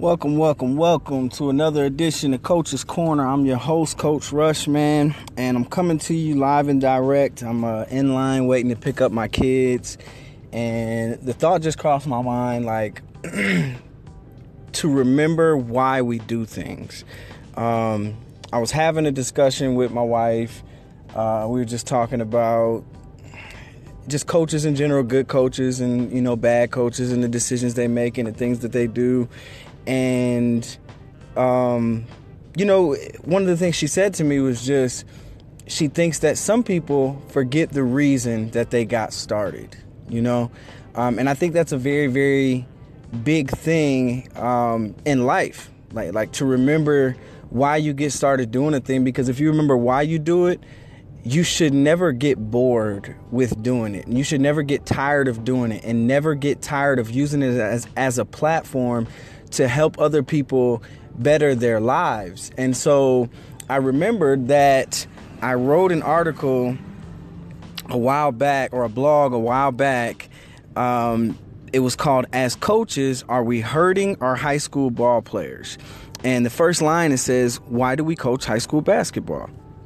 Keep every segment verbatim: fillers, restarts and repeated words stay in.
Welcome, welcome, welcome to another edition of Coach's Corner. I'm your host, Coach Rush, man, and I'm coming to you live and direct. I'm uh, in line waiting to pick up my kids, and the thought just crossed my mind, like, to remember why we do things. Um, I was having a discussion with my wife. Uh, we were just talking about just coaches in general, good coaches and, you know, bad coaches and the decisions they make and the things that they do. And, um, you know, one of the things she said to me was just, she thinks that some people forget the reason that they got started, you know? Um, and I think that's a very, very big thing um, in life, like, like to remember why you get started doing a thing, because if you remember why you do it, you should never get bored with doing it. And you should never get tired of doing it, and never get tired of using it as, as a platform to help other people better their lives. And so I remembered that I wrote an article a while back, or a blog a while back. Um, it was called, "As Coaches, Are We Hurting Our High School Ball Players?" And the first line, it says, "Why do we coach high school basketball?"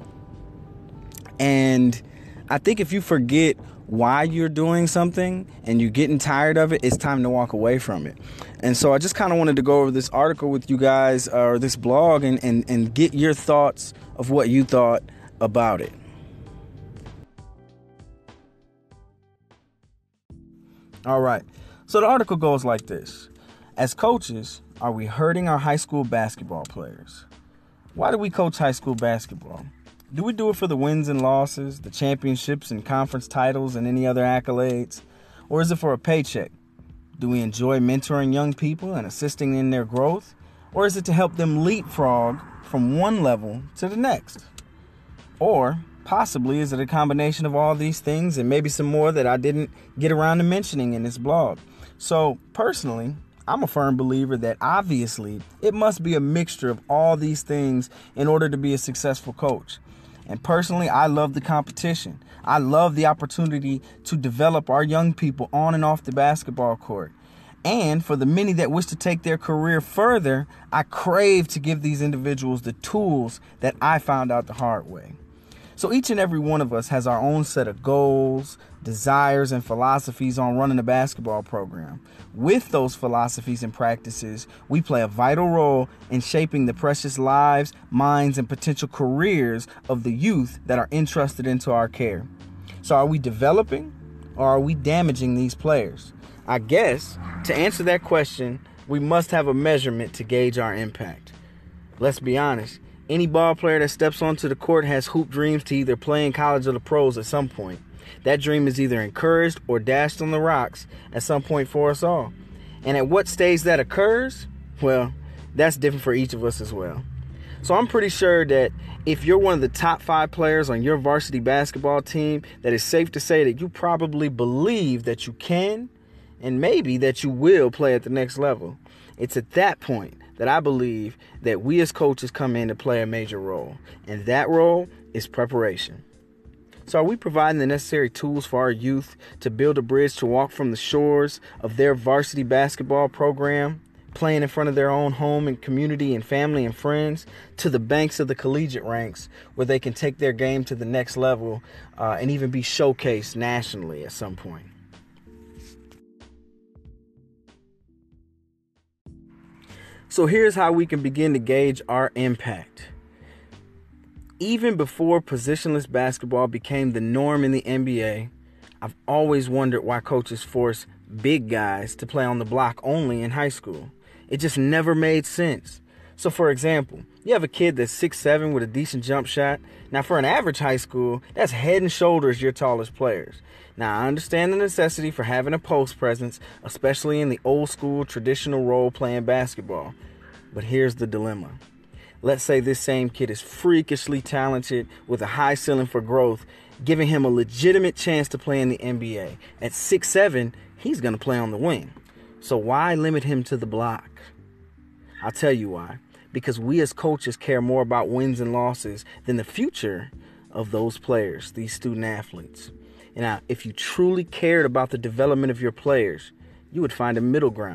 And I think if you forget why you're doing something and you're getting tired of it, it's time to walk away from it. And so I just kind of wanted to go over this article with you guys, or this blog, and, and, and get your thoughts of what you thought about it. All right. So the article goes like this. As coaches, are we hurting our high school basketball players? Why do we coach high school basketball? Do we do it for the wins and losses, the championships and conference titles and any other accolades? Or is it for a paycheck? Do we enjoy mentoring young people and assisting in their growth? Or is it to help them leapfrog from one level to the next? Or possibly is it a combination of all these things and maybe some more that I didn't get around to mentioning in this blog? So personally, I'm a firm believer that obviously it must be a mixture of all these things in order to be a successful coach. And personally, I love the competition. I love the opportunity to develop our young people on and off the basketball court. And for the many that wish to take their career further, I crave to give these individuals the tools that I found out the hard way. So each and every one of us has our own set of goals, desires, and philosophies on running a basketball program. With those philosophies and practices, we play a vital role in shaping the precious lives, minds, and potential careers of the youth that are entrusted into our care. So are we developing, or are we damaging these players? I guess to answer that question, we must have a measurement to gauge our impact. Let's be honest. Any ball player that steps onto the court has hoop dreams to either play in college or the pros at some point. That dream is either encouraged or dashed on the rocks at some point for us all. And at what stage that occurs, well, that's different for each of us as well. So I'm pretty sure that if you're one of the top five players on your varsity basketball team, that it's safe to say that you probably believe that you can, and maybe that you will, play at the next level. It's at that point that I believe that we as coaches come in to play a major role. And that role is preparation. So are we providing the necessary tools for our youth to build a bridge to walk from the shores of their varsity basketball program, playing in front of their own home and community and family and friends, to the banks of the collegiate ranks where they can take their game to the next level uh, and even be showcased nationally at some point? So here's how we can begin to gauge our impact. Even before positionless basketball became the norm in the N B A, I've always wondered why coaches force big guys to play on the block only in high school. It just never made sense. So for example, you have a kid that's six seven with a decent jump shot. Now for an average high school, that's head and shoulders your tallest players. Now I understand the necessity for having a post presence, especially in the old school traditional role playing basketball. But here's the dilemma. Let's say this same kid is freakishly talented with a high ceiling for growth, giving him a legitimate chance to play in the N B A. At six seven, he's going to play on the wing. So why limit him to the block? I'll tell you why. Because we as coaches care more about wins and losses than the future of those players, these student athletes. And now, if you truly cared about the development of your players, you would find a middle ground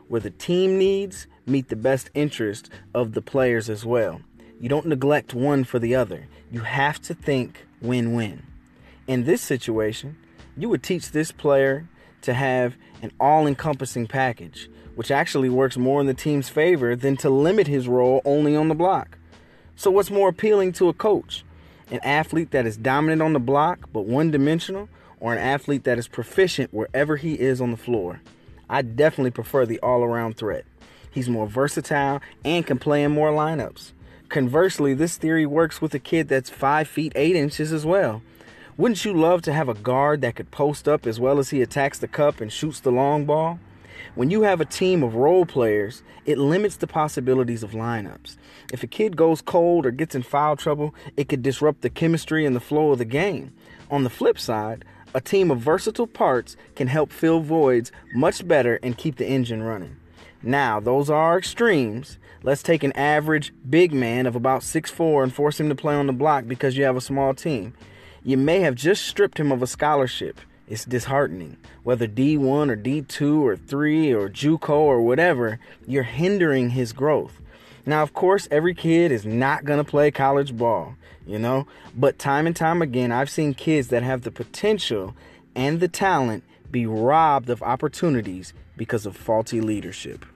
where the team needs meet the best interest of the players as well. You don't neglect one for the other. You have to think win-win. In this situation, you would teach this player to have an all-encompassing package, which actually works more in the team's favor than to limit his role only on the block. So what's more appealing to a coach? An athlete that is dominant on the block but one-dimensional, or an athlete that is proficient wherever he is on the floor? I definitely prefer the all-around threat. He's more versatile and can play in more lineups. Conversely, this theory works with a kid that's five feet eight inches as well. Wouldn't you love to have a guard that could post up as well as he attacks the cup and shoots the long ball? When you have a team of role players, it limits the possibilities of lineups. If a kid goes cold or gets in foul trouble, it could disrupt the chemistry and the flow of the game. On the flip side, a team of versatile parts can help fill voids much better and keep the engine running. Now, those are our extremes. Let's take an average big man of about six foot four and force him to play on the block because you have a small team. You may have just stripped him of a scholarship. It's disheartening. Whether D one or D two or three or JUCO or whatever, you're hindering his growth. Now, of course, every kid is not going to play college ball, you know, but time and time again, I've seen kids that have the potential and the talent be robbed of opportunities because of faulty leadership.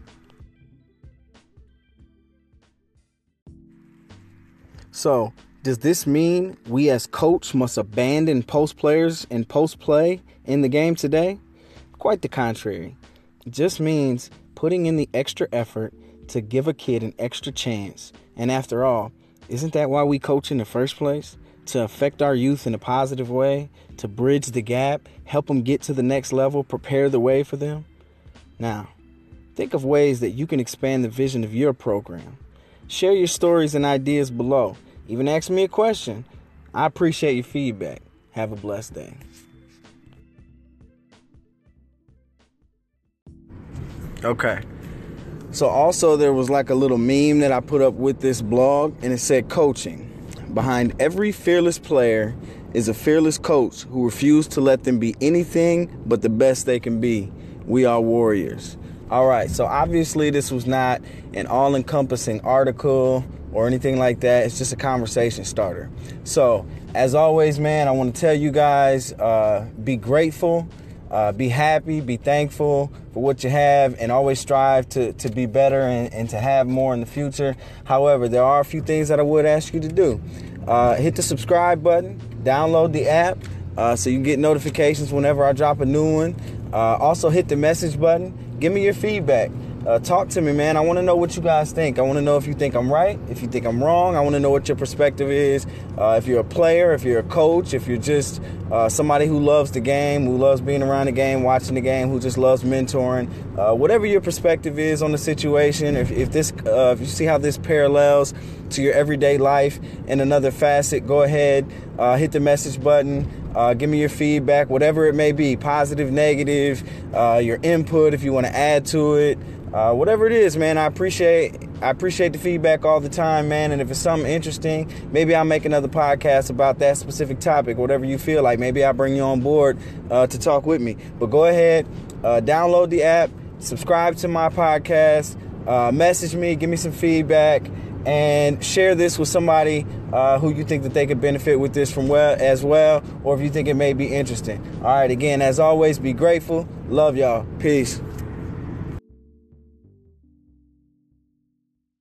So, does this mean we as coach must abandon post players and post play in the game today? Quite the contrary. It just means putting in the extra effort to give a kid an extra chance. And after all, isn't that why we coach in the first place? To affect our youth in a positive way, to bridge the gap, help them get to the next level, prepare the way for them? Now, think of ways that you can expand the vision of your program. Share your stories and ideas below. Even ask me a question. I appreciate your feedback. Have a blessed day. Okay. So also there was like a little meme that I put up with this blog, and it said coaching. Behind every fearless player is a fearless coach who refused to let them be anything but the best they can be. We are warriors. All right, so obviously this was not an all-encompassing article or anything like that. It's just a conversation starter. So, as always, man, I want to tell you guys, uh, be grateful, uh, be happy, be thankful for what you have, and always strive to, to be better and, and to have more in the future. However, there are a few things that I would ask you to do. Uh, hit the subscribe button, download the app uh, so you can get notifications whenever I drop a new one. Uh, also, hit the message button. Give me your feedback. Uh, talk to me, man. I want to know what you guys think. I want to know if you think I'm right, if you think I'm wrong. I want to know what your perspective is. Uh, if you're a player, if you're a coach, if you're just uh, somebody who loves the game, who loves being around the game, watching the game, who just loves mentoring. Uh, whatever your perspective is on the situation, if, if this, uh, if you see how this parallels to your everyday life in another facet, go ahead, uh, hit the message button. Uh, give me your feedback, whatever it may be, positive, negative, uh, your input if you want to add to it. Uh, whatever it is, man, I appreciate I appreciate the feedback all the time, man. And if it's something interesting, maybe I'll make another podcast about that specific topic, whatever you feel like. Maybe I'll bring you on board uh, to talk with me. But go ahead, uh, download the app, subscribe to my podcast, uh, message me, give me some feedback, and share this with somebody uh, who you think that they could benefit with this from well as well, or if you think it may be interesting. All right, again, as always, be grateful. Love y'all. Peace.